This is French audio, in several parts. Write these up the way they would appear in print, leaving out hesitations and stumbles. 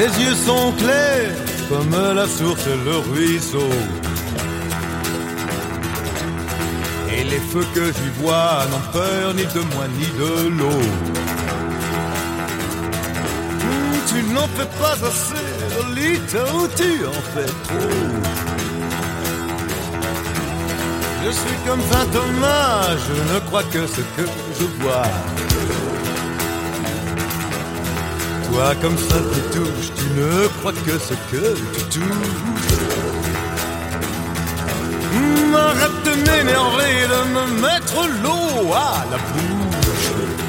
Tes yeux sont clairs comme la source et le ruisseau. Et les feux que j'y vois n'ont peur ni de moi ni de l'eau. Tu n'en fais pas assez, Lolita, ou tu en fais trop. Je suis comme Saint Thomas, je ne crois que ce que je vois. Toi comme ça tu touches, tu ne crois que ce que tu touches. Arrête de m'énerver, de me mettre l'eau à la bouche.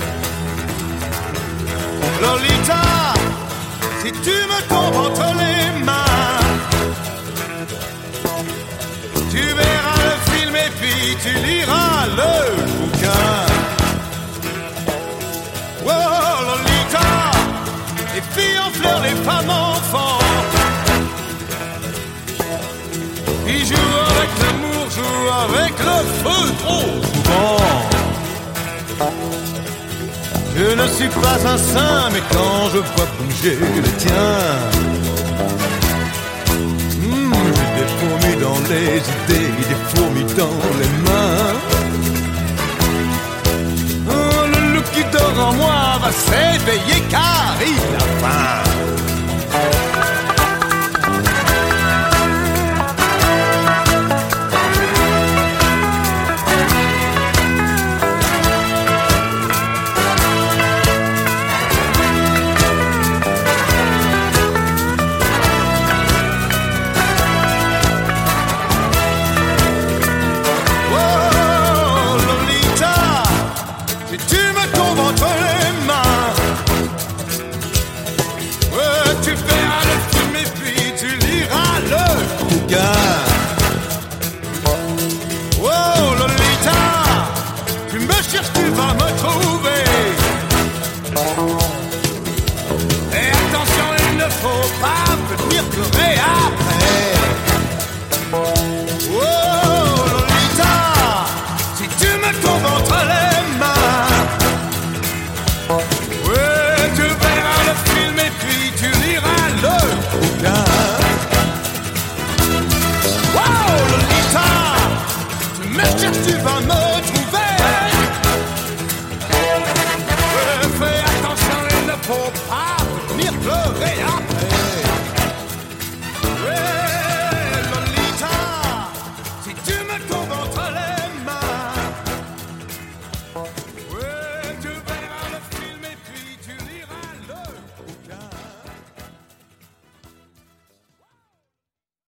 Lolita, si tu me tombes entre les mains, tu verras le film et puis tu liras le bouquin. Oh Lolita, les filles en fleurs, les femmes enfants, ils jouent avec l'amour, jouent avec le feu trop souvent. Je ne suis pas un saint, mais quand je vois bouger le tien, j'ai des fourmis dans les idées, des fourmis dans les mains. Oh, le loup qui dort en moi va s'éveiller car il a faim. Tu verras